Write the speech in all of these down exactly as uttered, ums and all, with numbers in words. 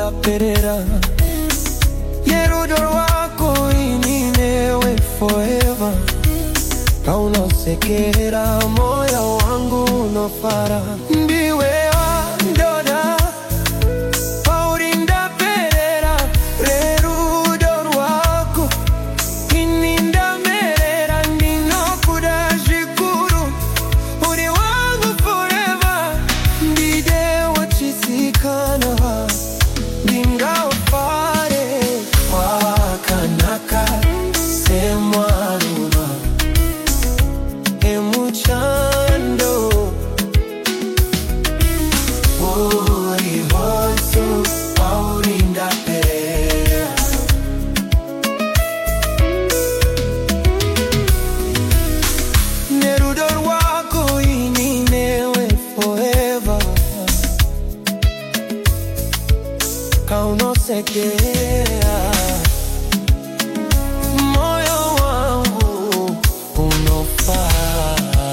ndaperera Yerudo wako ininewe forever Kaunosekera moyo wangu nofara Mbiwe wa ndoda Pauri ndaperera Rerudo wako Ininda merera Nino kudashikuru Uri wangu forever Mbide wachisikana Bingao fare Wakanaka Semwaruma Emuchando Uri hoso Pauri ndaperera Nerudo wako ininewe forever Kaunosekera moyo wangu unofaa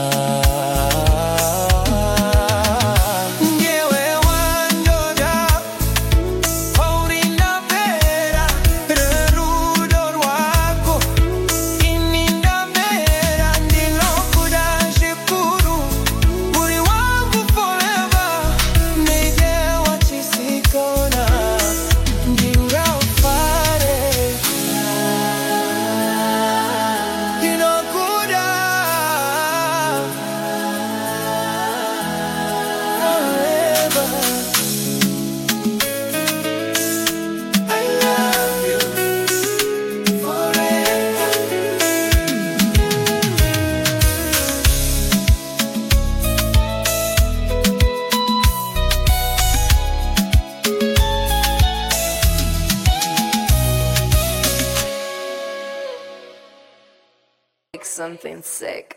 Ngewe wandoda Pauri ndaperera Rerudo wako Ininda mera Ndilo kudashikuru Uri wangu forever Nige wachisikona Bingao fare Inokuda forever I love you forever Like something sick.